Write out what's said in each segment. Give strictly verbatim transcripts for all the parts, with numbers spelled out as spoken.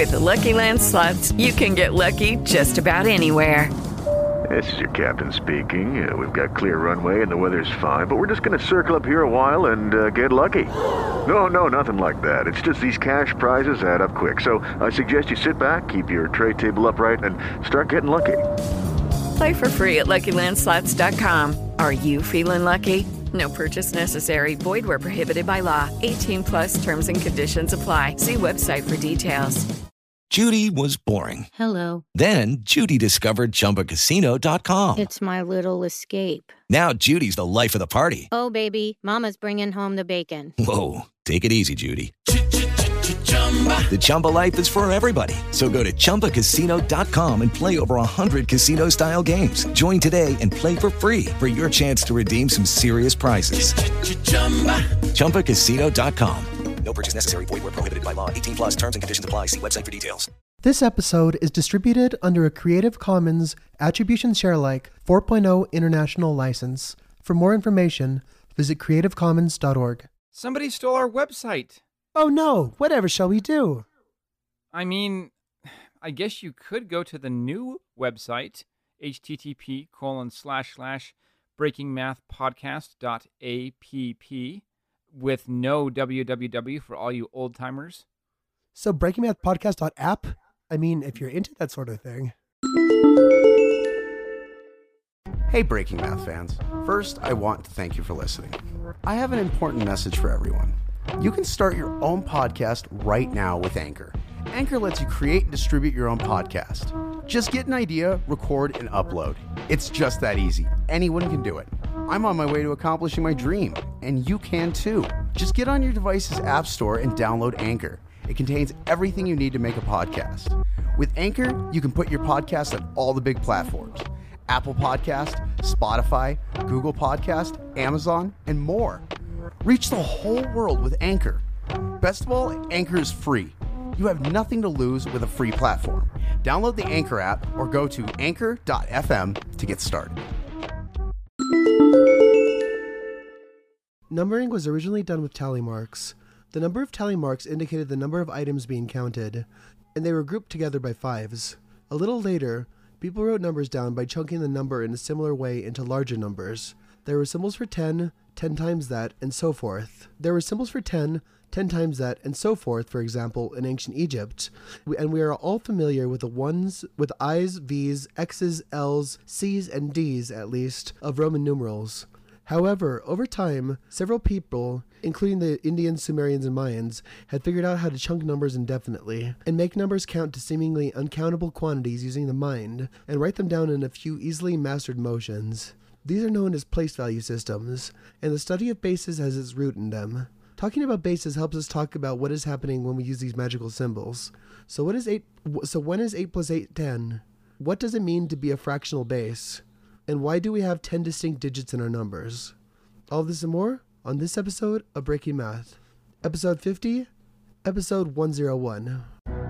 With the Lucky Land Slots, you can get lucky just about anywhere. This is your captain speaking. Uh, we've got clear runway and the weather's fine, but we're just going to circle up here a while and uh, get lucky. No, no, nothing like that. It's just these cash prizes add up quick. So I suggest you sit back, keep your tray table upright, and start getting lucky. Play for free at Lucky Land Slots dot com. Are you feeling lucky? No purchase necessary. Void where prohibited by law. eighteen plus terms and conditions apply. See website for details. Judy was boring. Hello. Then Judy discovered Chumba Casino dot com. It's my little escape. Now Judy's the life of the party. Oh, baby, mama's bringing home the bacon. Whoa, take it easy, Judy. The Chumba life is for everybody. So go to Chumba Casino dot com and play over one hundred casino-style games. Join today and play for free for your chance to redeem some serious prizes. Chumba Casino dot com. No purchase necessary. Void where prohibited by law. eighteen plus terms and conditions apply. See website for details. This episode is distributed under a Creative Commons Attribution Share-alike four point oh International License. For more information, visit creative commons dot org. Somebody stole our website. Oh no, whatever shall we do? I mean, I guess you could go to the new website, http colon slash slash breakingmathpodcast.app with no www for all you old timers. So breakingmathpodcast.app? I mean, if you're into that sort of thing. Hey, Breaking Math fans. First, I want to thank you for listening. I have an important message for everyone. You can start your own podcast right now with Anchor. Anchor lets you create and distribute your own podcast. Just get an idea, record, and upload. It's just that easy. Anyone can do it. I'm on my way to accomplishing my dream, and you can too. Just get on your device's app store and download Anchor. It contains everything you need to make a podcast. With Anchor, you can put your podcast on all the big platforms. Apple Podcast, Spotify, Google Podcast, Amazon, and more. Reach the whole world with Anchor. Best of all, Anchor is free. You have nothing to lose with a free platform. Download the Anchor app or go to anchor dot f m to get started. Numbering was originally done with tally marks. The number of tally marks indicated the number of items being counted, and they were grouped together by fives. A little later, people wrote numbers down by chunking the number in a similar way into larger numbers. There were symbols for ten, ten times that, and so forth. There were symbols for ten, ten times that, and so forth, for example, in ancient Egypt. We, and we are all familiar with the ones, with I's, V's, X's, L's, C's, and D's, at least, of Roman numerals. However, over time, several people, including the Indians, Sumerians, and Mayans, had figured out how to chunk numbers indefinitely, and make numbers count to seemingly uncountable quantities using the mind, and write them down in a few easily mastered motions. These are known as place value systems, and the study of bases has its root in them. Talking about bases helps us talk about what is happening when we use these magical symbols. So what is eight? So when is eight plus eight ten? What does it mean to be a fractional base? And why do we have ten distinct digits in our numbers? All of this and more on this episode of Breaking Math. Episode fifty, episode one oh one.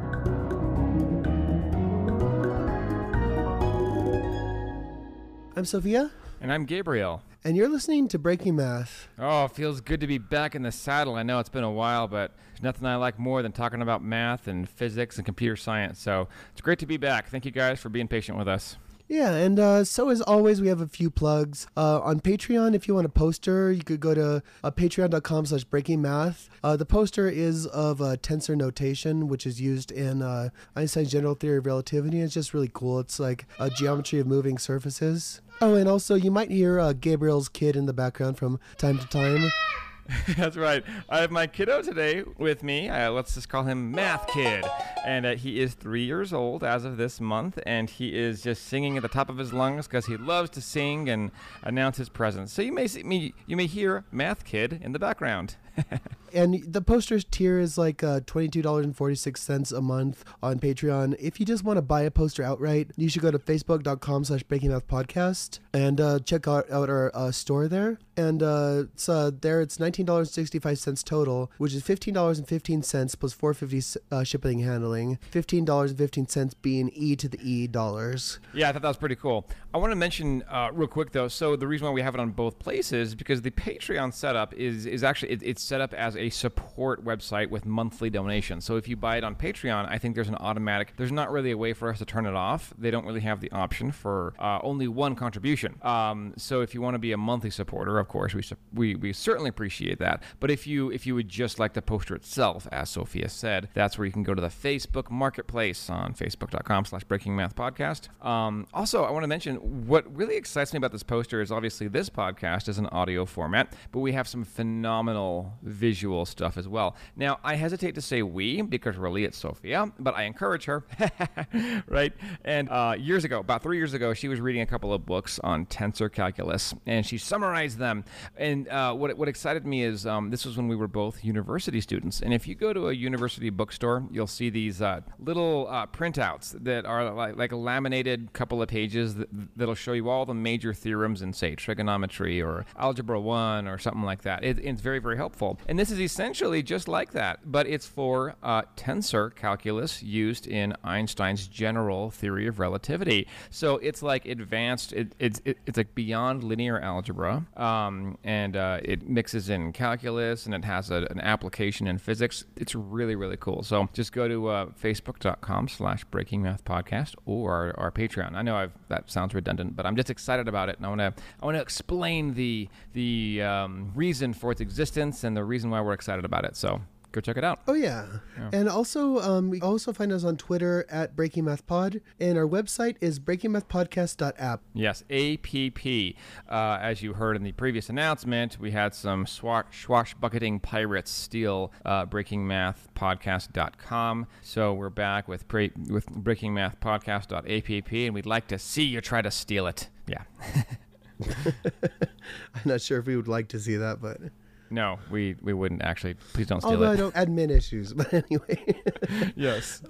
I'm Sophia. And I'm Gabriel. And you're listening to Breaking Math. Oh, it feels good to be back in the saddle. I know it's been a while, but there's nothing I like more than talking about math and physics and computer science. So it's great to be back. Thank you guys for being patient with us. Yeah, and uh, so as always, we have a few plugs. Uh, on Patreon, if you want a poster, you could go to uh, patreon.com slash breaking math. Uh, the poster is of uh, tensor notation, which is used in uh, Einstein's general theory of relativity. It's just really cool. It's like a geometry of moving surfaces. Oh, and also you might hear uh, Gabriel's kid in the background from time to time. That's right. I have my kiddo today with me. Uh, let's just call him Math Kid. And uh, he is three years old as of this month, and he is just singing at the top of his lungs because he loves to sing and announce his presence. So you may see me, you may hear Math Kid in the background. And the poster tier is like uh, twenty-two dollars and forty-six cents a month on Patreon. If you just want to buy a poster outright, you should go to facebook.com slash breaking math podcast and uh, check out, out our uh, store there. And uh, it's, uh, there it's nineteen dollars and sixty-five cents total, which is fifteen dollars and fifteen cents plus four dollars and fifty cents uh, shipping and handling, fifteen dollars and fifteen cents being E to the E dollars. Yeah, I thought that was pretty cool. I want to mention uh, real quick, though, so the reason why we have it on both places is because the Patreon setup is is actually, it, it's it's set up as a support website with monthly donations. So if you buy it on Patreon, I think there's an automatic, there's not really a way for us to turn it off. They don't really have the option for uh, only one contribution. Um, so if you want to be a monthly supporter, of course, we, su- we we certainly appreciate that. But if you if you would just like the poster itself, as Sophia said, that's where you can go to the Facebook Marketplace on facebook.com slash Breaking Math Podcast. Um, also, I want to mention what really excites me about this poster is obviously this podcast is an audio format, but we have some phenomenal visual stuff as well. Now, I hesitate to say we because really it's Sophia, but I encourage her, right? And uh, years ago, about three years ago, she was reading a couple of books on tensor calculus, and she summarized them. And uh, what what excited me is um, this was when we were both university students. And if you go to a university bookstore, you'll see these uh, little uh, printouts that are like, like a laminated couple of pages that, that'll show you all the major theorems in, say, trigonometry or algebra one or something like that. It, it's very, very helpful. And this is essentially just like that, but it's for uh, tensor calculus used in Einstein's general theory of relativity. So it's like advanced, it, it's it, it's like beyond linear algebra, um, and uh, it mixes in calculus, and it has a, an application in physics. It's really, really cool. So just go to uh, facebook.com slash Breaking Math Podcast or our, our Patreon. I know I've, that sounds redundant, but I'm just excited about it, and I want to I want to explain the the um, reason for its existence and the reason why we're excited about it. So go check it out. Oh, yeah. Yeah. And also, um, we also find us on Twitter at Breaking Math Pod, and our website is breaking math podcast dot app. Yes, A P P. Uh, as you heard in the previous announcement, we had some swash, swashbucketing pirates steal uh, breaking math podcast dot com. So we're back with pre- with breaking math podcast dot app, and we'd like to see you try to steal it. Yeah. I'm not sure if we would like to see that, but... No, we, we wouldn't actually. Please don't steal Although it. I don't admin issues, but anyway. Yes.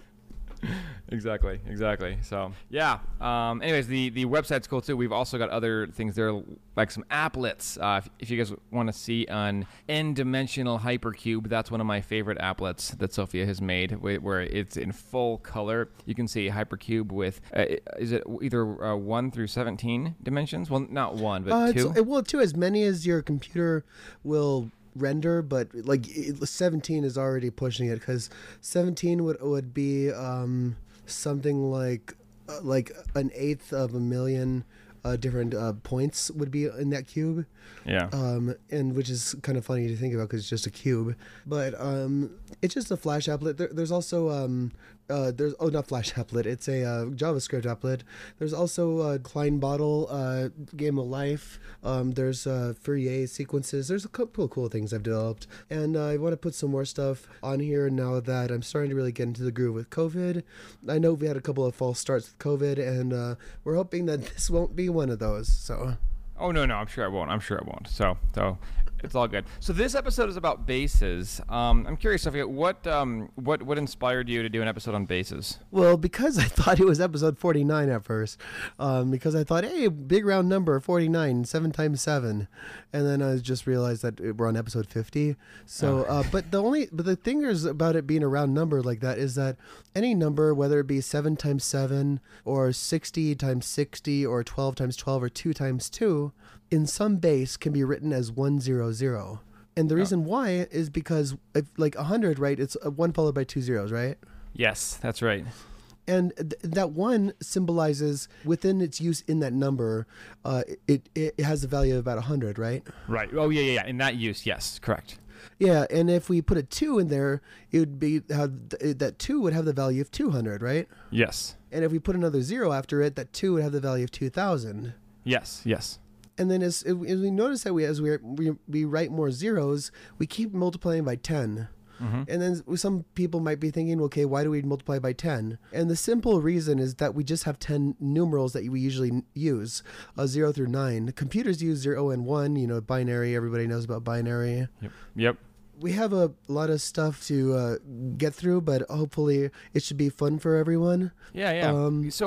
Exactly, exactly. So, yeah. Um, anyways, the, the website's cool, too. We've also got other things there, like some applets. Uh, if, if you guys want to see an n-dimensional hypercube, that's one of my favorite applets that Sophia has made, where it's in full color. You can see a hypercube with, uh, is it either uh, one through seventeen dimensions? Well, not one, but uh, two? It's, well, two, as many as your computer will render, but like it, seventeen is already pushing it, because seventeen would would be um, something like uh, like an eighth of a million uh, different uh, points would be in that cube. Yeah. Um, and which is kind of funny to think about because it's just a cube, but um, it's just a Flash applet. There, there's also um, uh, there's oh not Flash applet. It's a uh, JavaScript applet. There's also uh, Kleinbottle uh, Game of Life. Um, there's uh, Fourier sequences. There's a couple of cool things I've developed, and uh, I want to put some more stuff on here now that I'm starting to really get into the groove with COVID. I know we had a couple of false starts with COVID, and uh, we're hoping that this won't be one of those. So. Oh, no, no, I'm sure I won't. I'm sure I won't. So, so it's all good. So this episode is about bases. Um, I'm curious, Sophia, what, um, what, what inspired you to do an episode on bases? Well, because I thought it was episode forty-nine at first, um, because I thought, hey, big round number, forty-nine, seven times seven. And then I just realized that we're on episode fifty. So, Oh. uh, but the only, but the thing is about it being a round number like that is that any number, whether it be seven times seven or sixty times sixty or twelve times twelve or two times two, in some base can be written as one zero zero. And the reason why is because if like one hundred, right, it's a one followed by two zeros, right? Yes, that's right. And th- that one symbolizes within its use in that number, uh, it, it has the value of about one hundred, right? Right. Oh, yeah, yeah, yeah. In that use, yes, correct. Yeah, and if we put a two in there, it would be how th- that two would have the value of two hundred, right? Yes. And if we put another zero after it, that two would have the value of two thousand. Yes, yes. And then as, as we notice that we as we, we we write more zeros, we keep multiplying by ten. Mm-hmm. And then some people might be thinking, okay, why do we multiply by ten? And the simple reason is that we just have ten numerals that we usually use, uh, zero through nine. Computers use zero and one, you know, binary. Everybody knows about binary. Yep. Yep. We have a lot of stuff to uh, get through, but hopefully it should be fun for everyone. Yeah, yeah. Um, so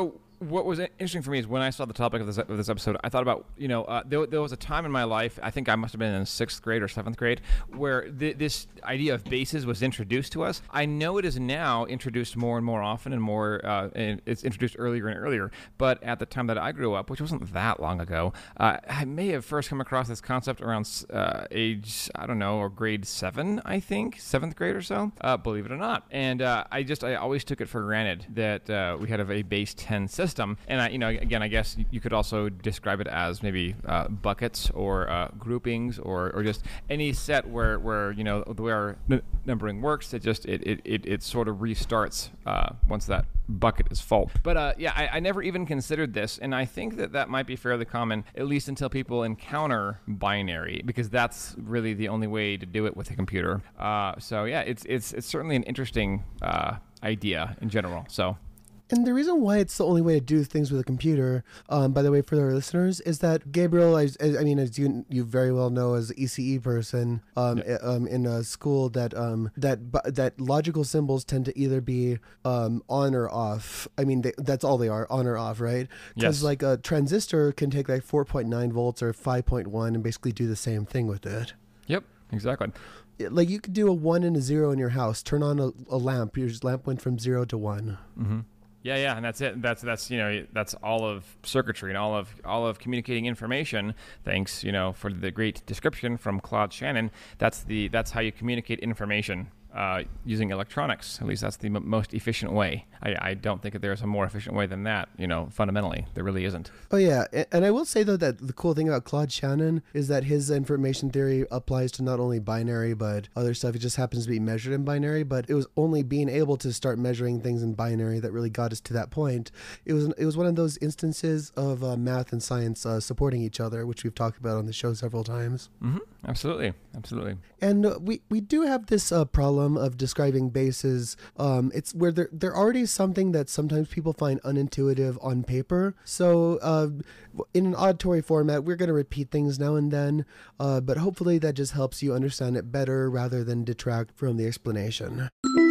what was interesting for me is when I saw the topic of this of this episode, I thought about, you know, uh, there, there was a time in my life, I think I must have been in sixth grade or seventh grade, where th- this idea of bases was introduced to us. I know it is now introduced more and more often and more, uh, and it's introduced earlier and earlier, but at the time that I grew up, which wasn't that long ago, uh, I may have first come across this concept around uh, age, I don't know, or grade seven, I think, seventh grade or so, uh, believe it or not. And uh, I just, I always took it for granted that uh, we had a base ten system. And, I, you know, again, I guess you could also describe it as maybe uh, buckets or uh, groupings or, or just any set where, where, you know, the way our n- numbering works, it just, it, it, it, it sort of restarts uh, once that bucket is full. But uh, yeah, I, I never even considered this, and I think that that might be fairly common, at least until people encounter binary, because that's really the only way to do it with a computer. Uh, so yeah, it's it's it's certainly an interesting uh, idea in general. So. And the reason why it's the only way to do things with a computer, um, by the way, for our listeners, is that Gabriel, I, I mean, as you you very well know, as an E C E person um, yeah. um, in a school, that um, that that logical symbols tend to either be um, on or off. I mean, they, that's all they are, on or off, right? Because yes. like a transistor can take like four point nine volts or five point one and basically do the same thing with it. Yep, exactly. Like you could do a one and a zero in your house. Turn on a, a lamp. Your lamp went from zero to one. Mm-hmm. Yeah, yeah, and that's it. That's that's you know that's all of circuitry and all of all of communicating information. Thanks, you know, for the great description from Claude Shannon. That's the that's how you communicate information uh, using electronics. At least that's the m- most efficient way. I, I don't think that there's a more efficient way than that. You know, fundamentally, there really isn't. Oh yeah, and I will say though that the cool thing about Claude Shannon is that his information theory applies to not only binary but other stuff. It just happens to be measured in binary. But it was only being able to start measuring things in binary that really got us to that point. It was it was one of those instances of uh, math and science uh, supporting each other, which we've talked about on the show several times. Mm-hmm. Absolutely, absolutely. And uh, we we do have this uh, problem of describing bases. Um, it's where they're they're already something that sometimes people find unintuitive on paper. So uh, in an auditory format, we're going to repeat things now and then, uh, but hopefully that just helps you understand it better rather than detract from the explanation.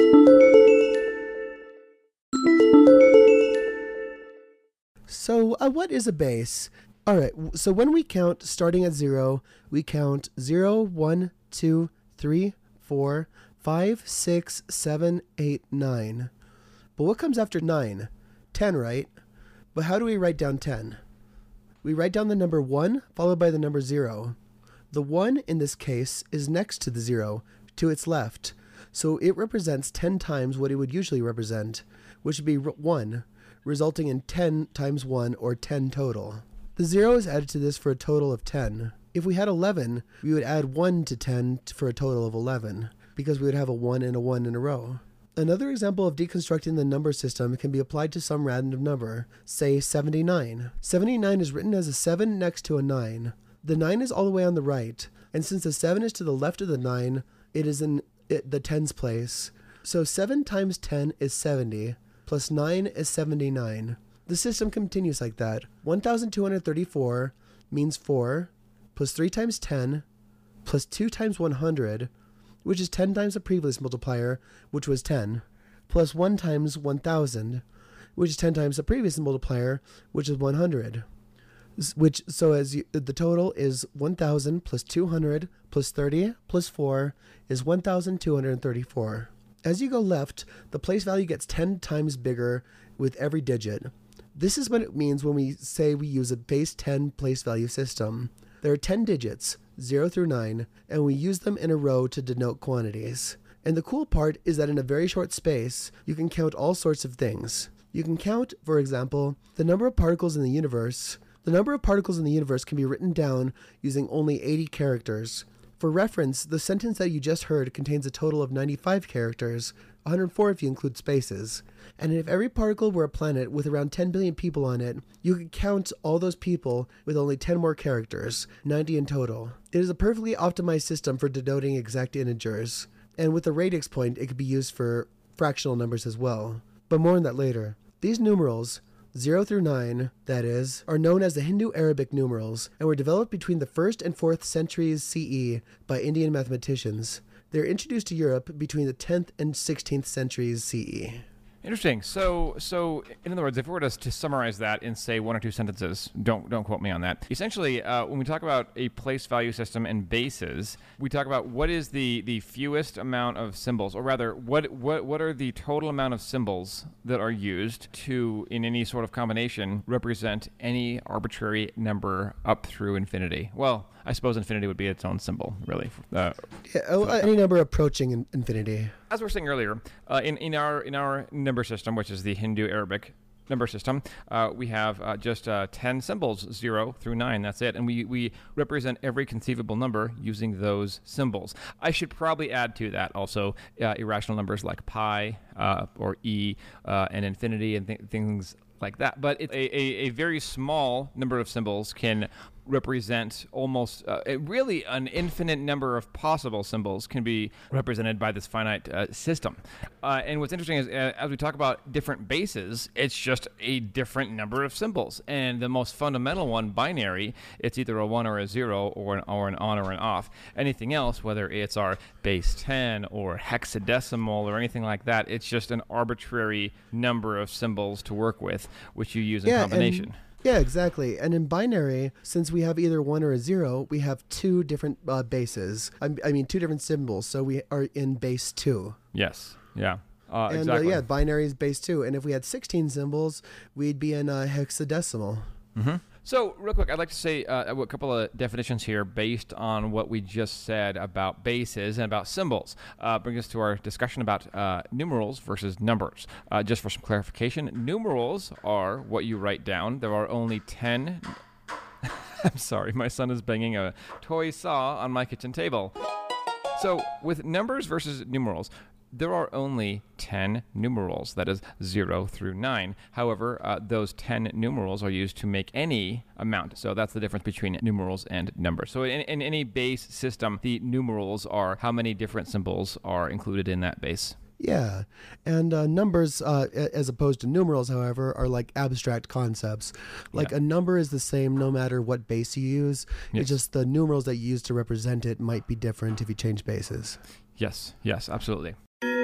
So uh, what is a base? All right, so when we count starting at zero, we count zero, one, two, three, four, five, six, seven, eight, nine. But what comes after nine? ten, right? But how do we write down ten? We write down the number one followed by the number zero. The one in this case is next to the zero, to its left. So it represents ten times what it would usually represent, which would be one, resulting in ten times one, or ten total. The zero is added to this for a total of ten. If we had eleven, we would add one to ten for a total of eleven, because we would have a one and a one in a row. Another example of deconstructing the number system can be applied to some random number, say seventy-nine. seventy-nine is written as a seven next to a nine. The nine is all the way on the right, and since the seven is to the left of the nine, it is in it, the tens place. So seven times ten is seventy, plus nine is seventy-nine. The system continues like that. one thousand two hundred thirty-four means four, plus three times ten, plus two times one hundred, which is ten times the previous multiplier, which was ten, plus one times one thousand, which is ten times the previous multiplier, which is one hundred. Which, so as you, the total is one thousand plus two hundred plus thirty plus four is one thousand two hundred thirty-four. As you go left, the place value gets ten times bigger with every digit. This is what it means when we say we use a base ten place value system. There are ten digits, zero through nine, and we use them in a row to denote quantities. And the cool part is that in a very short space, you can count all sorts of things. You can count, for example, the number of particles in the universe. The number of particles in the universe can be written down using only eighty characters. For reference, the sentence that you just heard contains a total of ninety-five characters, one hundred four if you include spaces. And if every particle were a planet with around ten billion people on it, you could count all those people with only ten more characters, ninety in total. It is a perfectly optimized system for denoting exact integers. And with the radix point, it could be used for fractional numbers as well. But more on that later. These numerals, zero through nine, that is, are known as the Hindu-Arabic numerals and were developed between the first and fourth centuries C E by Indian mathematicians. They were introduced to Europe between the tenth and sixteenth centuries C E. Interesting. So, so in other words, if we were to, to summarize that in say one or two sentences, don't don't quote me on that. Essentially, uh, when we talk about a place value system and bases, we talk about what is the, the fewest amount of symbols, or rather, what what what are the total amount of symbols that are used to, in any sort of combination, represent any arbitrary number up through infinity. Well, I suppose infinity would be its own symbol, really. Uh, yeah, oh, any number approaching in infinity. As we were saying earlier, uh, in in our in our number system, which is the Hindu Arabic number system, uh, we have uh, just uh, ten symbols, zero through nine. That's it, and we we represent every conceivable number using those symbols. I should probably add to that also uh, irrational numbers like pi uh, or e uh, and infinity and th- things like that. But it's a, a, a very small number of symbols can represent almost uh, a really an infinite number of possible symbols can be represented by this finite uh, system. Uh, and what's interesting is uh, as we talk about different bases, it's just a different number of symbols. And the most fundamental one, binary, it's either a one or a zero or an, or an on or an off. Anything else, whether it's our base ten or hexadecimal or anything like that, it's just an arbitrary number of symbols to work with, which you use in yeah, combination. And- Yeah, exactly. And in binary, since we have either one or a zero, we have two different uh, bases. I, I mean, two different symbols. So we are in base two. Yes. Yeah. Uh, and exactly. uh, yeah, binary is base two. And if we had sixteen symbols, we'd be in uh, hexadecimal. Mm-hmm. So, real quick, I'd like to say uh, a couple of definitions here based on what we just said about bases and about symbols. Uh, bring us to our discussion about uh, numerals versus numbers. Uh, just for some clarification, numerals are what you write down. There are only ten... I'm sorry, my son is banging a toy saw on my kitchen table. So, with numbers versus numerals, there are only ten numerals, that is zero through nine. However, uh, those ten numerals are used to make any amount. So that's the difference between numerals and numbers. So in, in any base system, the numerals are how many different symbols are included in that base. Yeah, and uh, numbers, uh, as opposed to numerals, however, are like abstract concepts. Like Yeah. a number is the same no matter what base you use. Yes. It's just the numerals that you use to represent it might be different if you change bases. Yes, yes, absolutely.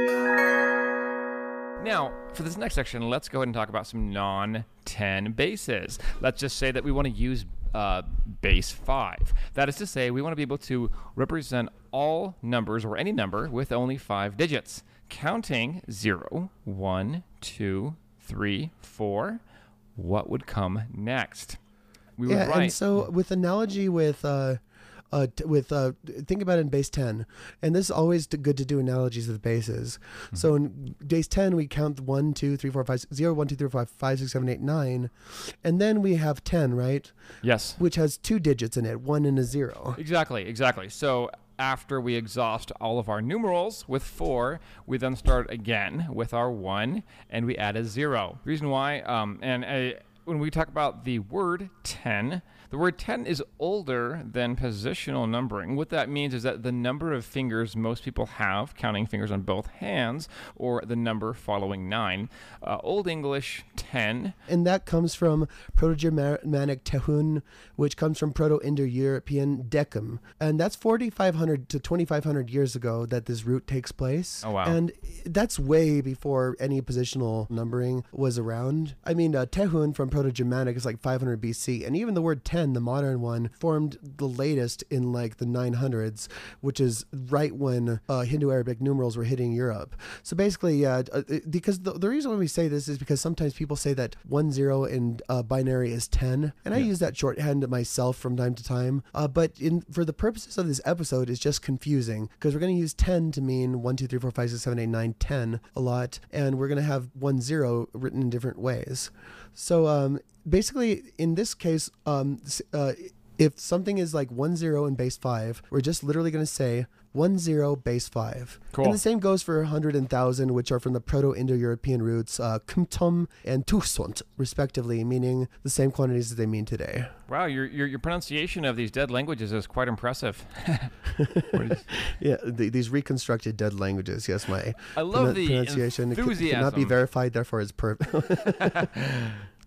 Now, for this next section, let's go ahead and talk about some non ten bases. Let's just say that we want to use uh, base five. That is to say, we want to be able to represent all numbers or any number with only five digits. Counting zero, one, two, three, four, what would come next? We would Yeah, write. and so with analogy with... Uh, Uh, t- with uh, think about it in base ten, and this is always t- good to do analogies with bases. Mm-hmm. So in base ten, we count one, two, three, four, five, zero, one, two, three, four, five, five, six, seven, eight, nine, and then we have ten, right? Yes. Which has two digits in it, one and a zero. Exactly, exactly. So after we exhaust all of our numerals with four, we then start again with our one, and we add a zero. Reason why, um, and uh, when we talk about the word ten, the word ten is older than positional numbering. What that means is that the number of fingers most people have, counting fingers on both hands, or the number following nine. Uh, Old English, ten. And that comes from Proto-Germanic tehun, which comes from Proto-Indo-European decum. And that's forty-five hundred to twenty-five hundred years ago that this root takes place. Oh, wow. And that's way before any positional numbering was around. I mean, uh, tehun from Proto-Germanic is like five hundred B C, and even the word ten, the modern one, formed the latest in like the nine hundreds, which is right when uh, Hindu-Arabic numerals were hitting Europe. So basically, yeah, uh, because the, the reason why we say this is because sometimes people say that one zero in uh, binary is ten, and I Yeah. use that shorthand myself from time to time. Uh, but in for the purposes of this episode, it's just confusing because we're going to use ten to mean one, two, three, four, five, six, seven, eight, nine, ten a lot, and we're going to have one zero written in different ways. So um, basically, in this case, um, uh, if something is like one zero in base five, we're just literally going to say one zero base five. Cool. And the same goes for hundred and thousand, which are from the Proto-Indo-European roots uh, kumtum and tusont, respectively, meaning the same quantities as they mean today. Wow, your, your your pronunciation of these dead languages is quite impressive. Yeah, the, these reconstructed dead languages. Yes, my I love pron- the pronunciation it c- cannot be enthusiasm. verified, therefore it's perfect.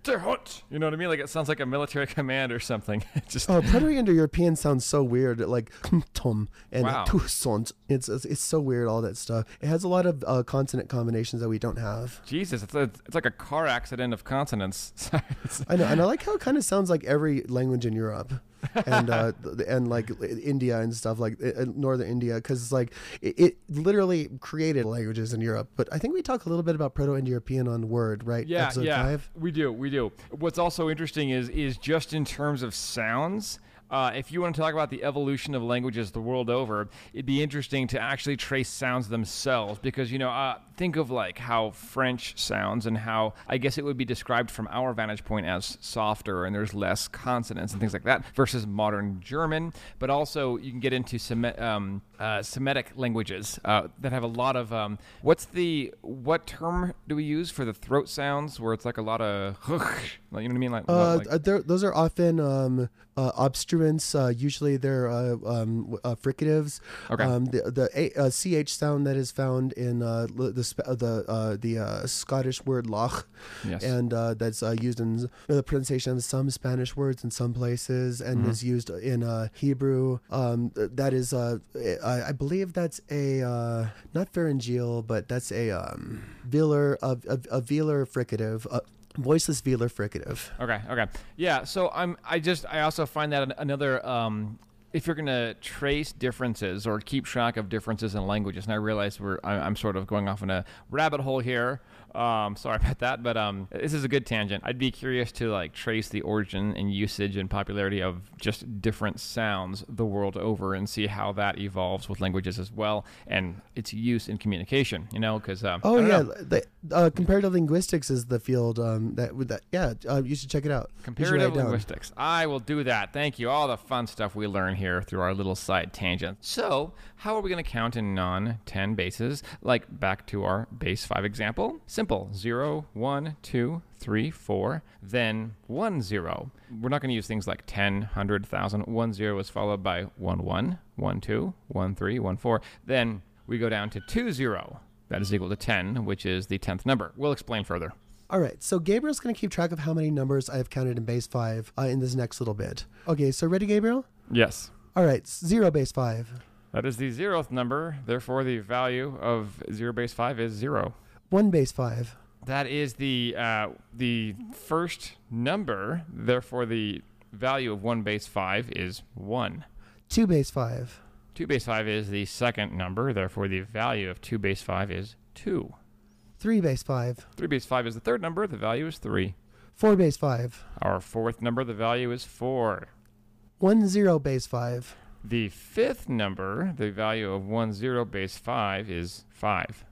Terhut. You know what I mean? Like it sounds like a military command or something. Just Oh, Proto-Indo-European sounds so weird. Like tom and Wow. tussont. It's, it's it's so weird. All that stuff. It has a lot of uh, consonant combinations that we don't have. Jesus, it's, a, it's like a car accident of consonants. Sorry. It's- I know, and I like how it kind of sounds like every language in Europe. and uh th- and like India and stuff like uh, northern India, because it's like it, it literally created languages in Europe. But I think we talk a little bit about Proto-Indo-European on Word, right? Yeah, Episode yeah, five. we do, we do. What's also interesting is is just in terms of sounds. Uh, if you want to talk about the evolution of languages the world over, it'd be interesting to actually trace sounds themselves because, you know, uh, think of like how French sounds and how I guess it would be described from our vantage point as softer and there's less consonants and things like that versus modern German. But also you can get into Semi- um, uh, Semitic languages uh, that have a lot of, um, what's the, what term do we use for the throat sounds where it's like a lot of, you know what I mean? Like, Uh, like uh, they're- those are often um, uh, obstruents. Uh, usually they're uh, um, uh, fricatives. Okay. Um, the the a, uh, ch sound that is found in uh, l- the sp- uh, the uh, the uh, Scottish word lach, Yes. and uh, that's uh, used in the pronunciation of some Spanish words in some places, and Mm-hmm. is used in uh, Hebrew. Um, th- that is, uh, I, I believe that's a uh, not pharyngeal, but that's a um, velar a, a, a velar fricative. Uh, Voiceless velar fricative. Okay. Okay. Yeah. So I'm. I just. I also find that an- another. Um, if you're gonna trace differences or keep track of differences in languages, and I realize we're. I, I'm sort of going off in a rabbit hole here. Um, sorry about that, but um, this is a good tangent. I'd be curious to like trace the origin and usage and popularity of just different sounds the world over and see how that evolves with languages as well and its use in communication. You know, because um, Oh I don't yeah, know. the, uh, comparative linguistics is the field um, that with that. Yeah, uh, you should check it out. You should write Comparative it down. linguistics. I will do that. Thank you. All the fun stuff we learn here through our little side tangent. So, how are we going to count in non ten bases? Like back to our base five example. Simple. Zero, one, two, three, four, then one zero. We're not going to use things like ten, one hundred, one thousand. One zero is followed by one one, one two, one three, one four. Then we go down to two zero. That is equal to ten, which is the tenth number. We'll explain further. All right, so Gabriel's going to keep track of how many numbers I have counted in base five uh, in this next little bit. Okay, so ready, Gabriel? Yes. All right, zero base five. That is the zeroth number. Therefore, the value of zero base five is zero. One base five. That is the uh, the first number. Therefore, the value of one base five is one. Two base five. Two base five is the second number. Therefore, the value of two base five is two. Three base five. Three base five is the third number. The value is three. Four base five. Our fourth number. The value is four. One zero base five. The fifth number. The value of one zero base five is five.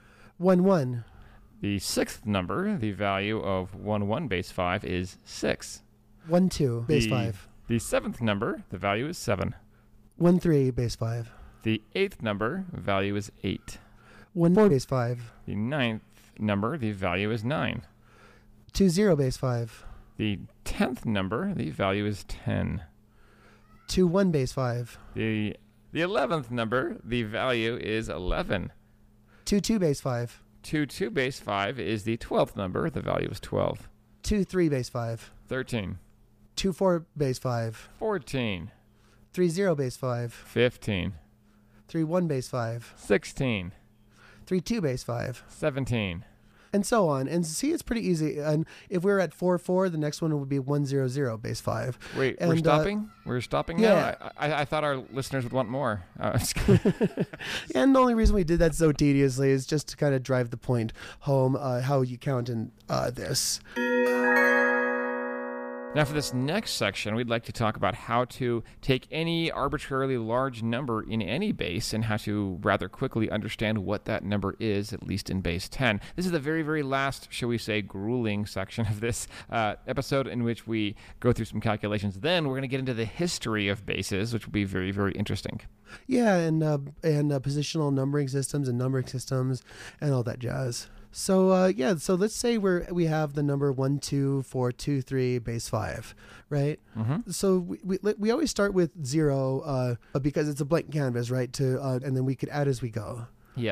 One one. The sixth number, the value of one one base five is six. One two base the, five. The seventh number, the value is seven. One three base five. The eighth number, value is eight. One four base five. The ninth number, the value is nine. Two zero base five. The tenth number, the value is ten. Two one base five. The the eleventh number, the value is eleven. Two two base five. Two two base five is the twelfth number, the value is twelve. Two three base five. Thirteen. Two four base five. Fourteen. Three zero base five. Fifteen. Three one base five. Sixteen. Three two base five. Seventeen. And so on. And see, it's pretty easy. And if we were at four four, the next one would be one zero zero base five. Wait, and, we're uh, stopping? we're stopping yeah. now? I, I, I thought our listeners would want more. Uh, just kidding. And the only reason we did that so tediously is just to kind of drive the point home, uh, how you count in uh, this. Now, for this next section, we'd like to talk about how to take any arbitrarily large number in any base and how to rather quickly understand what that number is, at least in base ten. This is the very, very last, shall we say, grueling section of this uh, episode in which we go through some calculations. Then we're going to get into the history of bases, which will be very, very interesting. Yeah, and uh, and uh, positional numbering systems and numbering systems and all that jazz. So uh, yeah, so let's say we're we have the number one two four two three base five, right? Mm-hmm. So we, we we always start with zero uh, because it's a blank canvas, right? To uh, and then we could add as we go. Yes.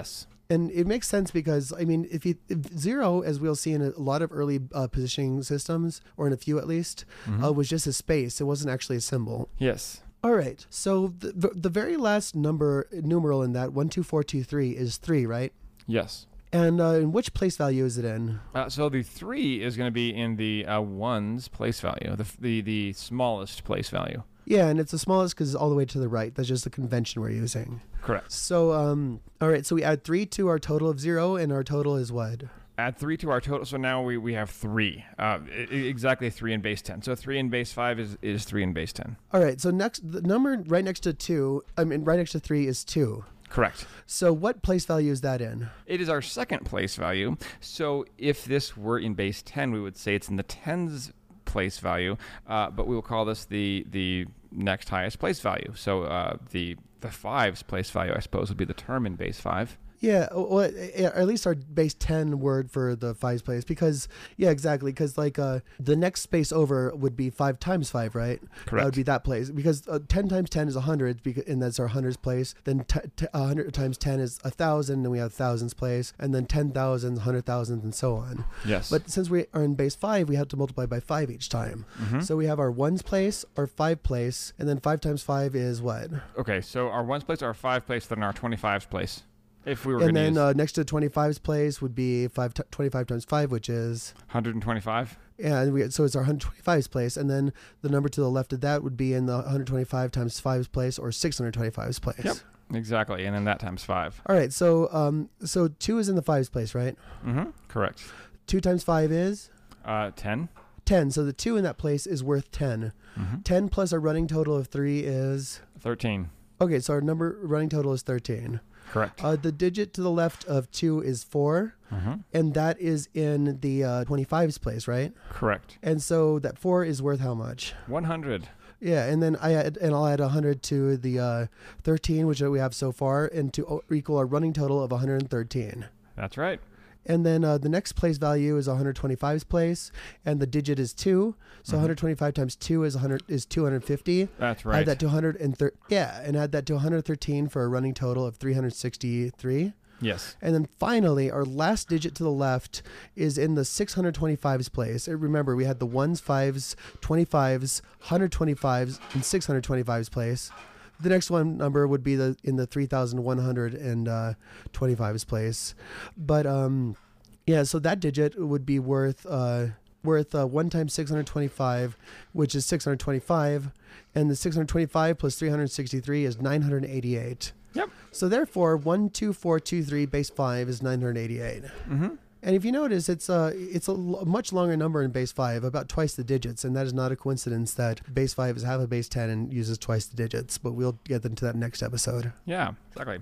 And it makes sense because, I mean, if you if zero, as we'll see in a lot of early uh, positioning systems, or in a few at least, mm-hmm. uh, was just a space. It wasn't actually a symbol. Yes. All right. So the, the, the very last number, numeral in that, one two four two three, is three, right? Yes. And uh, in which place value is it in? Uh, so the three is going to be in the uh, one's place value, the, the, the smallest place value. Yeah, and it's the smallest because it's all the way to the right. That's just the convention we're using. Correct. So, um, all right, so we add three to our total of zero, and our total is what? Add three to our total, so now we, we have three. Uh, I- exactly three in base ten. So three in base five is, is three in base ten. All right, so next, the number right next to two, I mean, right next to three is two. Correct. So what place value is that in? It is our second place value. So if this were in base ten, we would say it's in the tens place value, uh, but we will call this the the next highest place value. So uh, the the five's place value, I suppose, would be the term in base five. Yeah, well, at least our base ten word for the fives place, because, yeah, exactly, because, like, uh, the next space over would be five times five, right? Correct. That would be that place, because uh, ten times ten is one hundred, and that's our hundreds place. Then t- t- one hundred times ten is one thousand, and we have thousands place, and then ten thousands, one hundred thousands, and so on. Yes. But since we are in base five, we have to multiply by five each time. Mm-hmm. So we have our ones place, our five place, and then five times five is what? Okay, so our ones place, our five place, then our twenty-fives place. If we were and then use uh, next to twenty-five's place would be five t- twenty-five times five, which is one hundred twenty-five. Yeah, and we, so it's our one hundred twenty-five's place, and then the number to the left of that would be in the one hundred twenty-five times five's place, or six hundred twenty-five's place. Yep, exactly, and then that times five. All right, so um, so two is in the five's place, right? Mm-hmm. Correct. Two times five is Uh, ten. ten. So the two in that place is worth ten. Mm-hmm. Ten plus our running total of three is Thirteen. Okay, so our number running total is thirteen. Correct. Uh, the digit to the left of two is four, mm-hmm. and that is in the uh, twenty-five's place, right? Correct. And so that four is worth how much? One hundred. Yeah, and then I add, and I'll add one hundred to the uh, thirteen, which we have so far, and to equal our running total of one hundred thirteen. That's right. And then uh, the next place value is one hundred twenty-five's place, and the digit is two. So mm-hmm. one hundred twenty-five times two is one hundred is two hundred fifty. That's right. Add that to one hundred thirty. Yeah, and add that to one hundred thirteen for a running total of three hundred sixty-three. Yes. And then finally, our last digit to the left is in the six hundred twenty-five's place. Remember, we had the ones, fives, twenty-fives, one hundred twenty-fives, and six hundred twenty-five's place. The next one number would be the in the three thousand one hundred twenty-five's place. But um, yeah, so that digit would be worth uh, worth uh, one times six hundred twenty-five, which is six hundred twenty-five, and the six hundred twenty-five plus three hundred sixty-three is nine hundred eighty-eight. Yep. So therefore, one two four two three base five is nine hundred eighty-eight. Mm-hmm. And if you notice, it's a it's a l- much longer number in base five, about twice the digits, and that is not a coincidence that base five is half of base ten and uses twice the digits. But we'll get into that next episode. Yeah, exactly.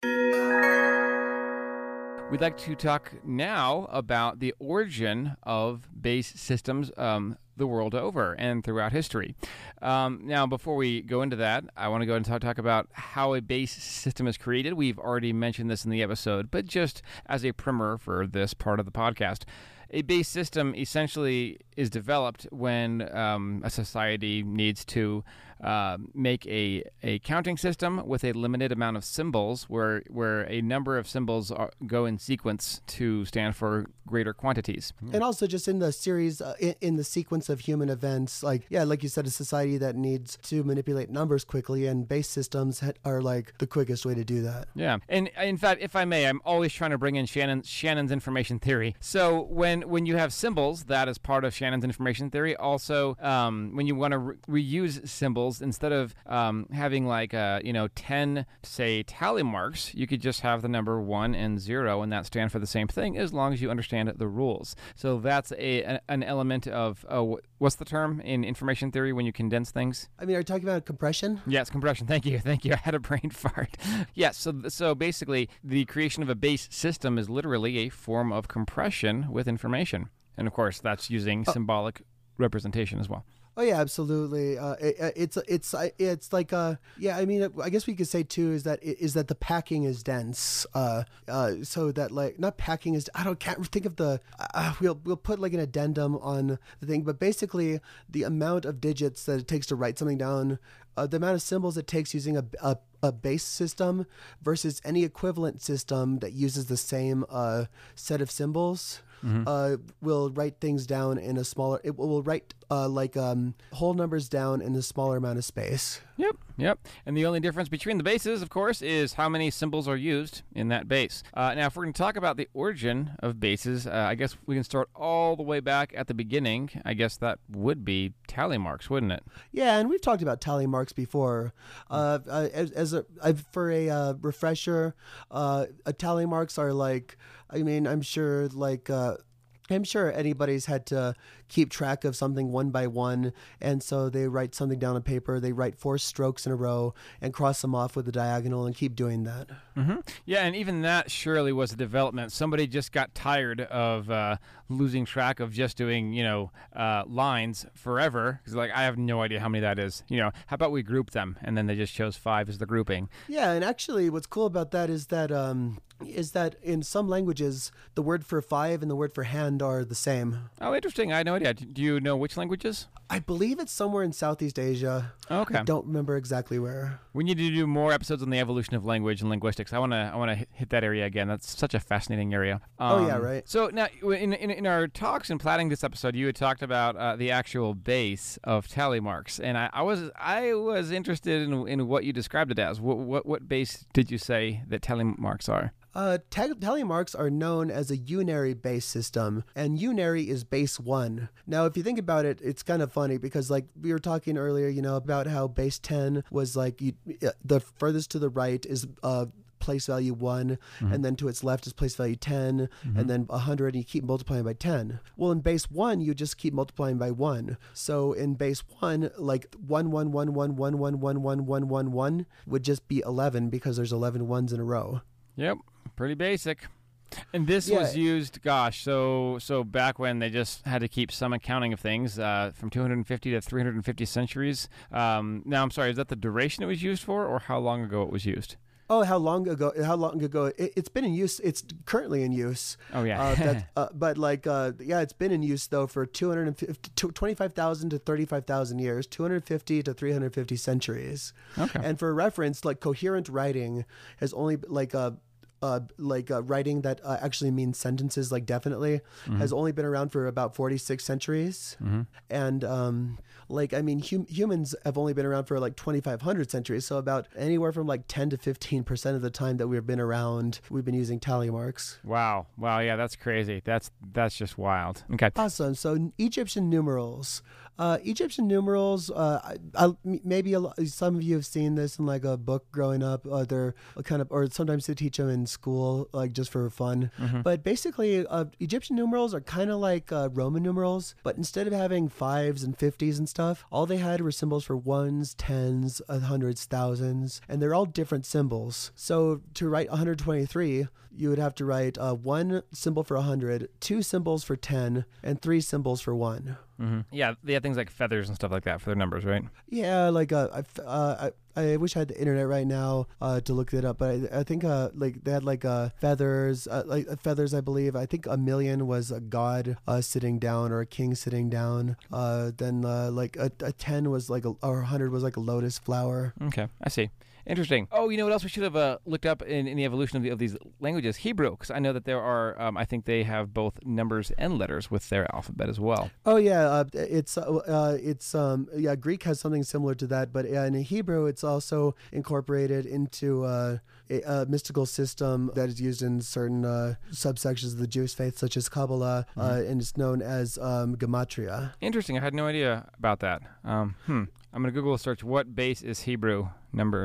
We'd like to talk now about the origin of base systems um, the world over and throughout history. Um, now, before we go into that, I want to go and talk, talk about how a base system is created. We've already mentioned this in the episode, but just as a primer for this part of the podcast, a base system essentially is developed when um, a society needs to uh, make a, a counting system with a limited amount of symbols where where a number of symbols are, go in sequence to stand for greater quantities. And also just in the series, uh, in, in the sequence of human events, like, yeah, like you said, a society that needs to manipulate numbers quickly, and base systems ha- are like the quickest way to do that. Yeah. And in fact, if I may, I'm always trying to bring in Shannon, Shannon's information theory. So when, when you have symbols, that is part of Shannon's information theory. Also, um, when you want to re- reuse symbols, instead of um, having like, uh, you know, ten, say, tally marks, you could just have the number one and zero, and that stand for the same thing as long as you understand the rules. So that's a an element of, uh, what's the term in information theory when you condense things? I mean, are you talking about compression? Yes, compression. Thank you. Thank you. I had a brain fart. Yes. So, so basically, the creation of a base system is literally a form of compression with information. And of course, that's using oh. symbolic representation as well. Oh yeah, absolutely. Uh, it, it's it's it's like uh yeah. I mean, I guess we could say too is that is that the packing is dense. Uh, uh, so that like not packing is I don't can't think of the uh, we'll we'll put like an addendum on the thing, but basically the amount of digits that it takes to write something down, uh, the amount of symbols it takes using a, a a base system versus any equivalent system that uses the same uh, set of symbols. Mm-hmm. Uh, will write things down in a smaller. It will write uh, like um, whole numbers down in a smaller amount of space. Yep, yep. And the only difference between the bases, of course, is how many symbols are used in that base. Uh, now, if we're going to talk about the origin of bases, uh, I guess we can start all the way back at the beginning. I guess that would be tally marks, wouldn't it? Yeah, and we've talked about tally marks before. Uh, uh, as, as a uh, for a uh, refresher, uh, a tally marks are like. I mean, I'm sure like. Uh, I'm sure anybody's had to keep track of something one by one, and so they write something down on paper. They write four strokes in a row and cross them off with a diagonal and keep doing that. Mm-hmm. Yeah, and even that surely was a development. Somebody just got tired of uh, losing track of just doing, you know, uh, lines forever. Because, like, I have no idea how many that is. You know, how about we group them, and then they just chose five as the grouping. Yeah, and actually what's cool about that is that um, is that in some languages, the word for five and the word for hand are the same. Oh, interesting. I had no idea. Do you know which languages? I believe it's somewhere in Southeast Asia. Okay. I don't remember exactly where. We need to do more episodes on the evolution of language and linguistics. I want to I want to hit that area again. That's such a fascinating area. Um, oh, yeah, right. So now, in, in in our talks and planning this episode, you had talked about uh, the actual base of tally marks, and I, I was I was interested in in what you described it as. What what, what base did you say that tally marks are? Uh, tally marks are known as a unary base system, and unary is base one. Now, if you think about it, it's kind of funny because, like, we were talking earlier, you know, about how base ten was like you, the furthest to the right is uh, place value one, mm-hmm. and then to its left is place value ten, mm-hmm. and then one hundred, and you keep multiplying by ten. Well, in base one, you just keep multiplying by one. So in base one, like one, one, one, one, one, one, one, one, one, one, one would just be eleven because there's eleven ones in a row. Yep. Pretty basic. And this yeah. was used, gosh, so so back when they just had to keep some accounting of things, uh, from two hundred fifty to three hundred fifty centuries. Um, now, I'm sorry, is that the duration it was used for, or how long ago it was used? Oh, how long ago? How long ago? It, it's been in use. It's currently in use. Oh yeah. uh, that, uh, but like, uh, yeah, it's been in use though for two hundred fifty, twenty-five thousand to thirty-five thousand years, two hundred fifty to three hundred fifty centuries. Okay. And for reference, like coherent writing has only like a. Uh, like uh, writing that uh, actually means sentences, like definitely, mm-hmm. has only been around for about forty-six centuries. Mm-hmm. And um, like, I mean, hum- humans have only been around for like twenty-five hundred centuries. So about anywhere from like ten to fifteen percent of the time that we've been around, we've been using tally marks. Wow. Wow. Yeah, that's crazy. That's, that's just wild. Okay. Awesome. So Egyptian numerals. Uh, Egyptian numerals, uh, I, I, maybe a lot, some of you have seen this in like a book growing up. Uh, they're kind of, or sometimes they teach them in school, like just for fun. Mm-hmm. But basically, uh, Egyptian numerals are kind of like uh, Roman numerals, but instead of having fives and fifties and stuff, all they had were symbols for ones, tens, hundreds, thousands, and they're all different symbols. So to write one hundred twenty-three, you would have to write uh, one symbol for one hundred, two symbols for ten, and three symbols for one. Mm-hmm. Yeah, they had things like feathers and stuff like that for their numbers, right? Yeah, like uh, I, uh, I, I wish I had the internet right now uh, to look it up, but I, I think uh, like they had like uh, feathers, uh, like uh, feathers. I believe I think a million was a god uh, sitting down or a king sitting down. Uh, then uh, like a, a ten was like a, or a hundred was like a lotus flower. Okay, I see. Interesting. Oh, you know what else we should have uh, looked up in, in the evolution of, the, of these languages? Hebrew, because I know that there are, um, I think they have both numbers and letters with their alphabet as well. Oh yeah, uh, it's uh, uh, it's um, yeah. Greek has something similar to that, but in Hebrew, it's also incorporated into uh, a, a mystical system that is used in certain uh, subsections of the Jewish faith, such as Kabbalah, mm-hmm. uh, and it's known as um, gematria. Interesting. I had no idea about that. Um, hmm. I'm going to Google search what base is Hebrew numbers.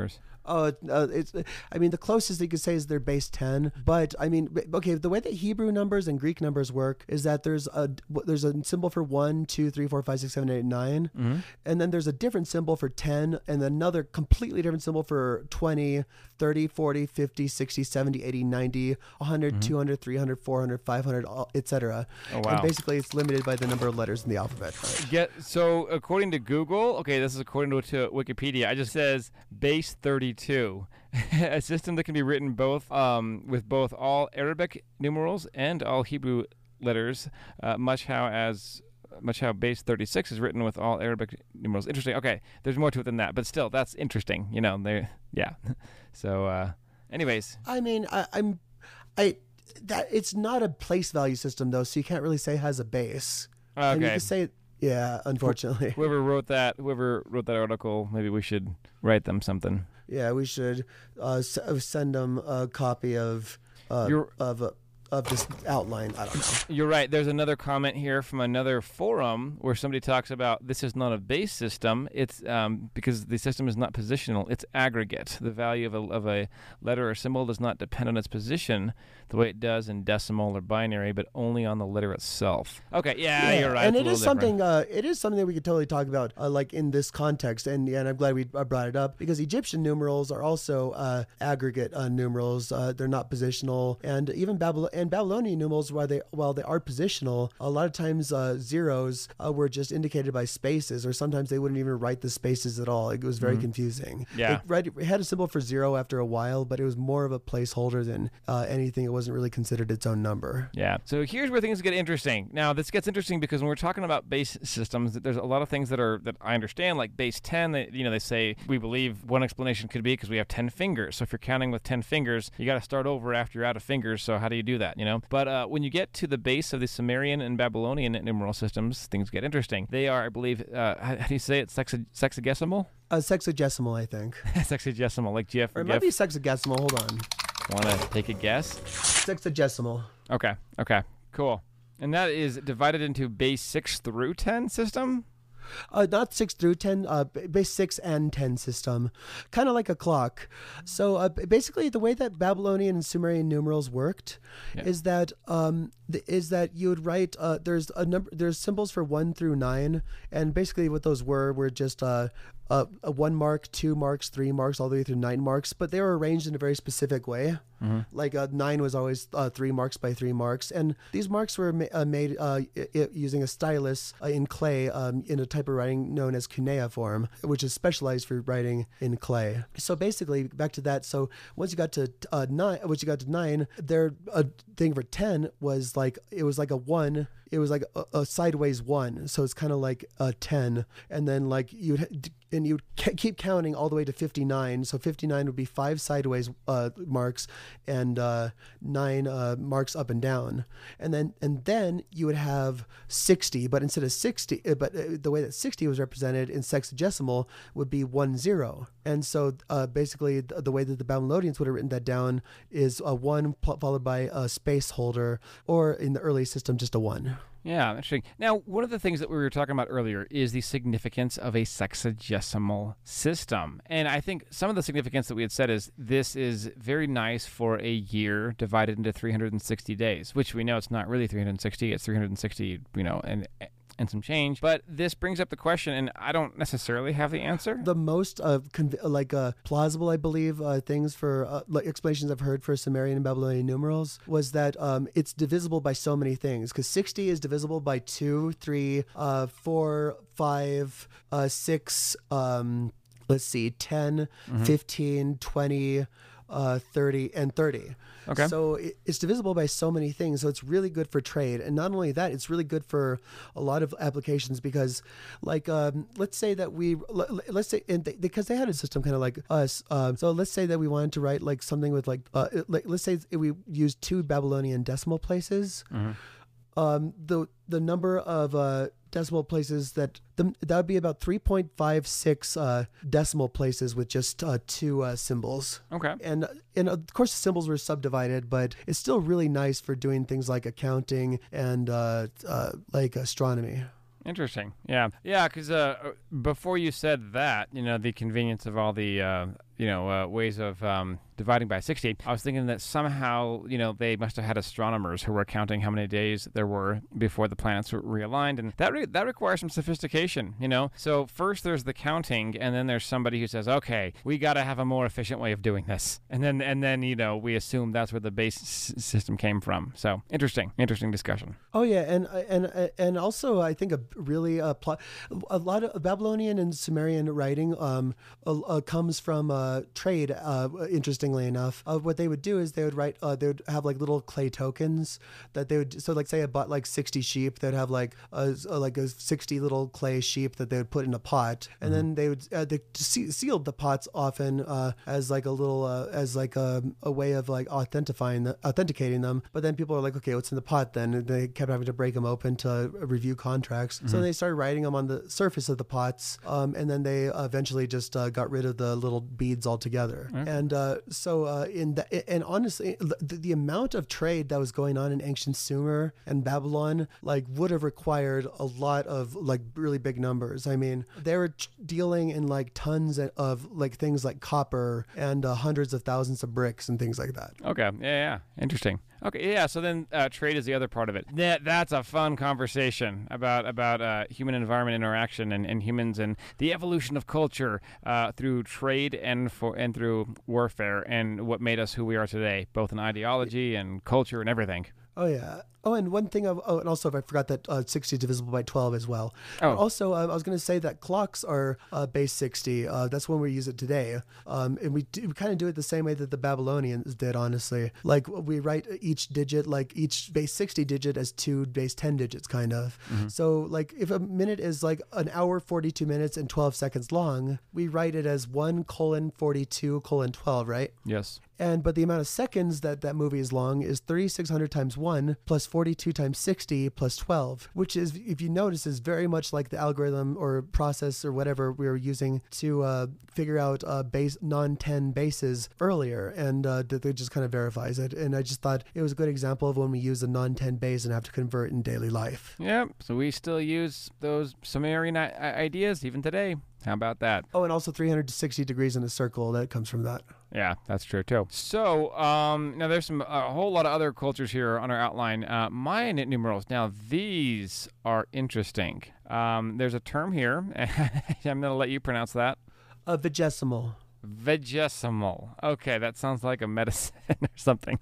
Oh, uh, it's. I mean, the closest you could say is they're base ten. But I mean, okay, the way that Hebrew numbers and Greek numbers work is that there's a there's a symbol for one, two, three, four, five, six, seven, eight, nine, Mm-hmm. and then there's a different symbol for ten, and then another completely different symbol for twenty, thirty, forty, fifty, sixty, seventy, eighty, ninety, one hundred, Mm-hmm. two hundred, three hundred, four hundred, five hundred, et cetera. Oh, wow. And basically, it's limited by the number of letters in the alphabet. Get so according to Google, okay, this is according to, to Wikipedia. It just says base thirty-two, a system that can be written both um, with both all Arabic numerals and all Hebrew letters, uh, much how as much how base thirty-six is written with all Arabic numerals. Interesting. Okay, there's more to it than that, but still, that's interesting. You know, they yeah. So, uh, anyways, I mean, I, I'm, I that it's not a place value system though, so you can't really say it has a base. And you okay. can say, yeah, unfortunately. Whoever wrote that, whoever wrote that article, maybe we should write them something. Yeah, we should uh, s- uh, send them a copy of uh, You're- of uh, of this outline. I don't know. You're right. There's another comment here from another forum where somebody talks about this is not a base system. It's um, because the system is not positional. It's aggregate. The value of a, of a letter or symbol does not depend on its position the way it does in decimal or binary, but only on the letter itself. Okay, yeah, you're right. And It's it a is little different. something. Uh, it is something that we could totally talk about, uh, like in this context. And yeah, and I'm glad we uh, brought it up because Egyptian numerals are also uh, aggregate uh, numerals. Uh, they're not positional, and even Babylon and Babylonian numerals, while they while they are positional, a lot of times uh, zeros uh, were just indicated by spaces, or sometimes they wouldn't even write the spaces at all. It was very Mm-hmm. confusing. Yeah. It, right, it had a symbol for zero after a while, but it was more of a placeholder than uh, anything. It wasn't really considered its own number. Yeah. So here's where things get interesting. Now, this gets interesting because when we're talking about base systems, there's a lot of things that are that I understand, like base ten. They, you know, they say we believe one explanation could be because we have ten fingers. So if you're counting with ten fingers, you got to start over after you're out of fingers. So how do you do that? You know. But uh, when you get to the base of the Sumerian and Babylonian numeral systems, things get interesting. They are, I believe, uh, how, how do you say it? Sexa- sexagesimal. Uh, sexagesimal, I think. Sexagesimal, like Jeff. Or it might be sexagesimal. Hold on. Want to take a guess? Sexagesimal. Okay. Okay. Cool. And that is divided into base six through ten system. Uh, not six through ten, uh, b- base six and ten system, kind of like a clock. So uh, b- basically, the way that Babylonian and Sumerian numerals worked Yeah. is that um, th- is that you would write. Uh, there's a number. There's symbols for one through nine, and basically what those were were just uh, uh, a one mark, two marks, three marks, all the way through nine marks. But they were arranged in a very specific way. Mm-hmm. Like uh, nine was always uh, three marks by three marks, and these marks were ma- uh, made uh, I- I- using a stylus uh, in clay um, in a type of writing known as cuneiform, which is specialized for writing in clay. So basically, back to that. So once you got to uh, nine, once you got to nine, their uh, thing for ten was like it was like a one. It was like a, a sideways one, so it's kind of like a ten, and then like you'd and you'd ke- keep counting all the way to fifty-nine. So fifty-nine would be five sideways uh, marks and uh, nine uh, marks up and down, and then and then you would have sixty. But instead of sixty, uh, but uh, the way that sixty was represented in sexagesimal would be one zero. And so uh, basically, the, the way that the Babylonians would have written that down is a one pl- followed by a space holder, or in the early system, just a one. Yeah, interesting. Now, one of the things that we were talking about earlier is the significance of a sexagesimal system. And I think some of the significance that we had said is this is very nice for a year divided into three hundred sixty days, which we know it's not really three hundred sixty, it's three hundred sixty, you know, and and some change. But this brings up the question, and I don't necessarily have the answer. The most uh, conv- like uh, plausible, I believe, uh, things for uh, like explanations I've heard for Sumerian and Babylonian numerals was that um, it's divisible by so many things. Because sixty is divisible by two, three, uh, four, five, uh, six. Um, let's see, ten, Mm-hmm. fifteen, twenty, uh, thirty, and thirty. Okay. So it, it's divisible by so many things. So it's really good for trade. And not only that, it's really good for a lot of applications because, like, um, let's say that we, let, let's say, and they, because they had a system kind of like us. Um, so let's say that we wanted to write like something with like, uh, like let's say we used two Babylonian decimal places. Mm-hmm. Um, the the number of uh, decimal places that the, that would be about three point five six uh, decimal places with just uh, two uh, symbols. Okay. And and of course the symbols were subdivided, but it's still really nice for doing things like accounting and uh, uh, like astronomy. Interesting. Yeah. Yeah, because uh, before you said that, you know, the convenience of all the, uh, you know, uh, ways of um, dividing by sixty, I was thinking that somehow, you know, they must have had astronomers who were counting how many days there were before the planets were realigned, and that re- that requires some sophistication, you know. So first there's the counting, and then there's somebody who says, okay, we got to have a more efficient way of doing this, and then and then you know we assume that's where the base s- system came from. So interesting, interesting discussion. Oh yeah, and and and also I think a really uh, pl- a lot of Babylonian and Sumerian writing um uh, comes from uh, trade. Uh, interestingly enough, uh, what they would do is they would write. Uh, they would have like little clay tokens that they would. So like say I bought like sixty sheep, they'd have like a, a like a sixty little clay sheep that they would put in a pot, and mm-hmm. then they would uh, they se- sealed the pots often uh, as like a little uh, as like a, a way of like authentifying the, authenticating them. But then people are like, okay, what's in the pot then? And they kept having to break them open to review contracts. Mm-hmm. So they started writing them on the surface of the pots, um, and then they eventually just uh, got rid of the little beads altogether. Mm-hmm. And uh, so uh, in the, and honestly, the, the amount of trade that was going on in ancient Sumer and Babylon like would have required a lot of like really big numbers. I mean, they were t- dealing in like tons of like things like copper and uh, hundreds of thousands of bricks and things like that. Okay, yeah, yeah, interesting. Okay, yeah. So then, uh, trade is the other part of it. That that's a fun conversation about about uh, human environment interaction and, and humans and the evolution of culture uh, through trade and for and through warfare and what made us who we are today, both in ideology and culture and everything. Oh yeah. Oh, and one thing, of, oh, and also I forgot that uh, sixty is divisible by twelve as well. Oh. Also, uh, I was going to say that clocks are uh, base sixty. Uh, that's when we use it today. Um, and we, do, we kind of do it the same way that the Babylonians did, honestly. Like we write each digit, like each base sixty digit as two base ten digits, kind of. Mm-hmm. So like if a minute is like an hour, forty-two minutes and twelve seconds long, we write it as one colon forty-two colon twelve, right? Yes. And but the amount of seconds that that movie is long is thirty-six hundred times one plus forty-two times sixty plus twelve, which is, if you notice, is very much like the algorithm or process or whatever we were using to uh, figure out uh, base non ten bases earlier, and uh, that it just kind of verifies it. And I just thought it was a good example of when we use a non ten base and have to convert in daily life. Yep. So we still use those Sumerian I- ideas even today. How about that? Oh, and also three hundred sixty degrees in a circle, that comes from that. Yeah, that's true too. So um, now there's some a whole lot of other cultures here on our outline. Uh, Mayan numerals. Now these are interesting. Um, there's a term here. I'm going to let you pronounce that. A vigesimal. Vigesimal. Okay, that sounds like a medicine or something.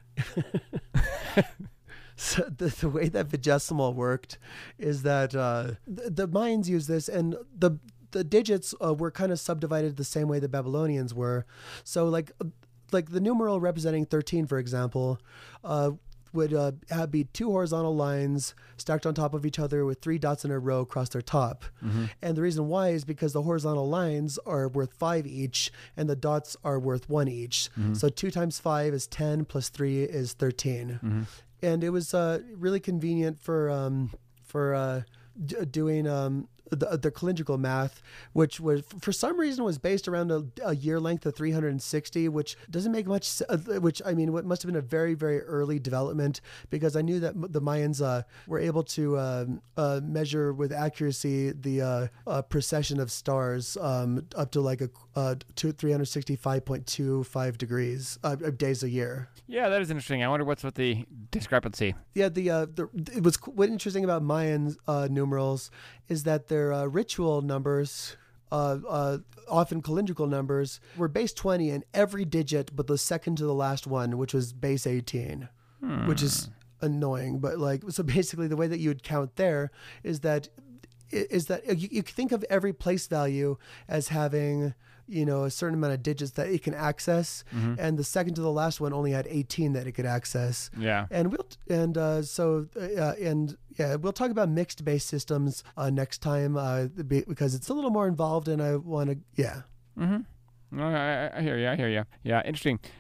So the, the way that vigesimal worked is that uh, the, the Mayans used this, and the the digits uh, were kind of subdivided the same way the Babylonians were. So like like the numeral representing thirteen, for example, uh, would uh, have be two horizontal lines stacked on top of each other with three dots in a row across their top. Mm-hmm. And the reason why is because the horizontal lines are worth five each and the dots are worth one each. Mm-hmm. So two times five is ten plus three is thirteen. Mm-hmm. And it was uh, really convenient for um, for uh, d- doing um, the, the calendrical math, which was for some reason was based around a, a year length of three hundred sixty, which doesn't make much. Uh, which I mean, what must have been a very very early development, because I knew that the Mayans uh, were able to uh, uh, measure with accuracy the uh, uh, precession of stars um, up to like a uh, to three hundred sixty-five point two five degrees uh, days a year. Yeah, that is interesting. I wonder what's with the discrepancy. Yeah, the uh, the it was what's interesting about Mayan uh, numerals is that their uh, ritual numbers, uh, uh, often calendrical numbers, were base twenty in every digit, but the second to the last one, which was base eighteen, hmm. which is annoying. But like, so basically, the way that you would count there is that is that you, you think of every place value as having, you know, a certain amount of digits that it can access, mm-hmm. and the second to the last one only had eighteen that it could access. Yeah, and we'll and uh, so uh, and yeah, we'll talk about mixed base systems uh, next time uh, because it's a little more involved, and I want to yeah. Mm-hmm. I, I hear you. I hear you. Yeah, interesting.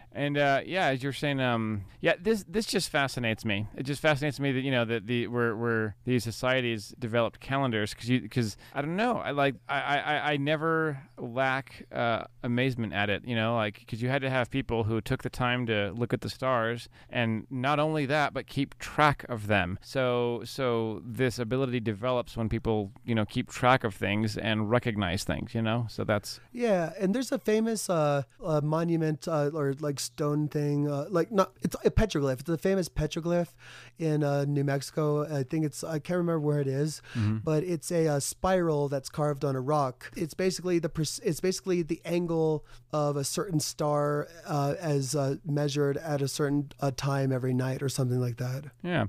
And uh, yeah, as you're saying, um, yeah, this this just fascinates me. It just fascinates me that you know that the where where these societies developed calendars because you because I don't know, I like I I, I never lack uh, amazement at it. You know, like because you had to have people who took the time to look at the stars, and not only that, but keep track of them. So so this ability develops when people you know keep track of things and recognize things. You know, so that's yeah. And there's a famous uh, uh, monument uh, or like stone thing, uh, like not it's a petroglyph. It's a famous petroglyph in uh, New Mexico. I think it's I can't remember where it is, mm-hmm. but it's a, a spiral that's carved on a rock. It's basically the it's basically the angle of a certain star uh, as uh, measured at a certain uh, time every night or something like that. Yeah.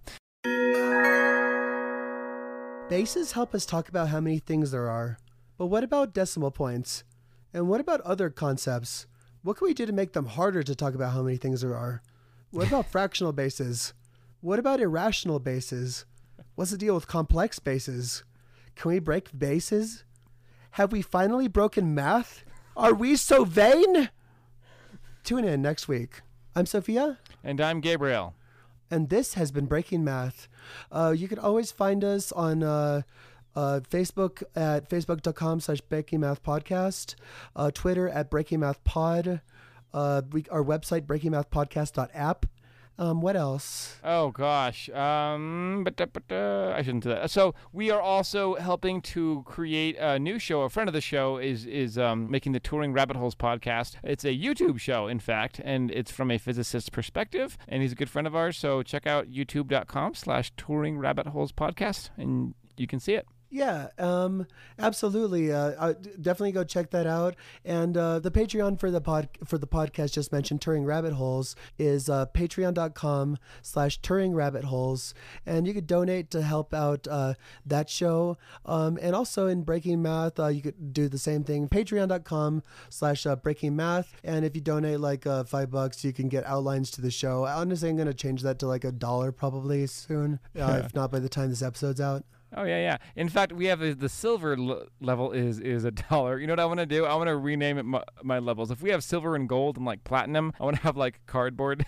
Bases help us talk about how many things there are, but what about decimal points? And what about other concepts? What can we do to make them harder to talk about how many things there are? What about fractional bases? What about irrational bases? What's the deal with complex bases? Can we break bases? Have we finally broken math? Are we so vain? Tune in next week. I'm Sophia. And I'm Gabriel. And this has been Breaking Math. Uh, you can always find us on uh, uh, Facebook at facebook.com slash Breaking Math Podcast, uh, Twitter at Breaking Math Pod, uh, we, our website, breaking math podcast dot app. Um, what else? Oh, gosh. Um, but, but uh, I shouldn't do that. So we are also helping to create a new show. A friend of the show is is um, making the Touring Rabbit Holes podcast. It's a YouTube show, in fact, and it's from a physicist's perspective, and he's a good friend of ours. So check out youtube.com slash Touring Rabbit Holes podcast, and you can see it. Yeah, um, absolutely. Uh, uh, definitely go check that out. And uh, the Patreon for the pod for the podcast just mentioned, Touring Rabbit Holes, is uh, patreon.com slash Touring Rabbit Holes, and you could donate to help out uh, that show. Um, and also in Breaking Math, uh, you could do the same thing. Patreon.com slash Breaking Math, and if you donate like uh, five bucks, you can get outlines to the show. Honestly, I'm going to change that to like a dollar probably soon, uh, if not by the time this episode's out. Oh, yeah, yeah. In fact, we have a, the silver l- level is is a dollar. You know what I want to do? I want to rename it my, my levels. If we have silver and gold and like platinum, I want to have like cardboard.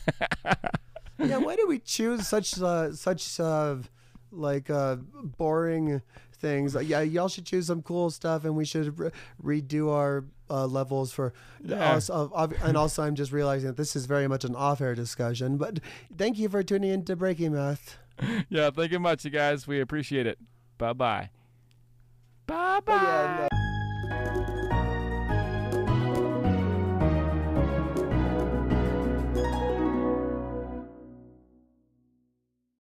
Yeah, why do we choose such uh, such uh, like uh, boring things? Yeah, y'all should choose some cool stuff, and we should re- redo our uh, levels for. Yeah. Us, uh, uh, and also, I'm just realizing that this is very much an off-air discussion. But thank you for tuning in to Breaking Math. Yeah, thank you much, you guys. We appreciate it. Bye-bye. Bye-bye. Oh, yeah, no.